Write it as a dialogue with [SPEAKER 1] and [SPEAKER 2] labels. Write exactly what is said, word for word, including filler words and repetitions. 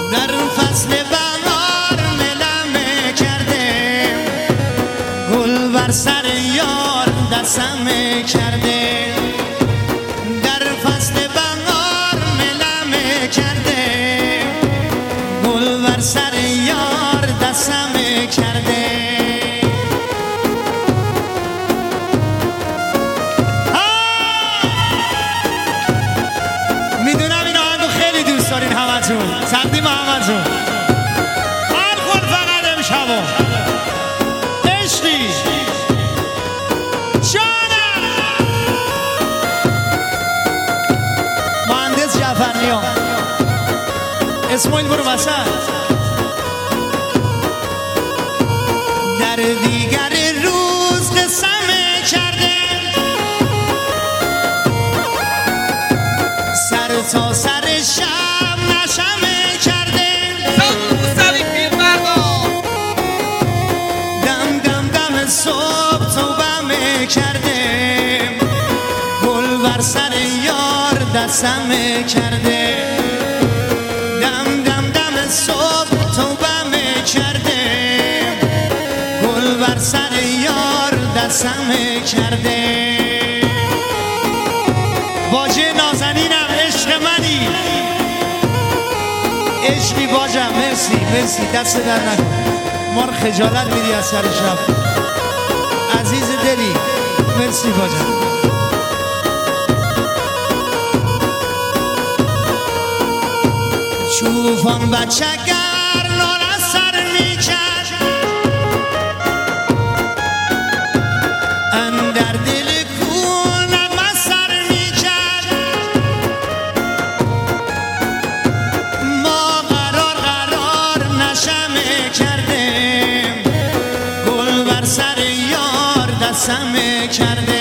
[SPEAKER 1] در فصل بهار ملمه کرده، گل بر سر یار دستم کرده. در فصل بهار ملمه کرده، گل بر سر یار دستم کرده. میدونم این آهنگو خیلی دوست دارین همتون. تقدیم همتون. حال کن فقط امشبو عشقی جانم. مهندس جعفرنیا اسماعیل برو وسط. در دیگر روز قسمه کرده، سر تا سر شب نشمه کرده. دم دم دم صبح توبمه کرده، گل بر سر یار دستمه کرده. دم دم دم صبح توبمه کرده، گل بر سر یار دستمه کرده. باجه نازنینم عشق منی، عشقی باجم. مرسی مرسی دست در نکن. ما رو خجالت میدی از سر شب. عزیز دلی مرسی باجم. چوفان بچه گر نار از سر میکرد، اندر دل کونم از سر میکرد. ما قرار قرار نشمه کردیم، گل بر سر یار دستمه کرده.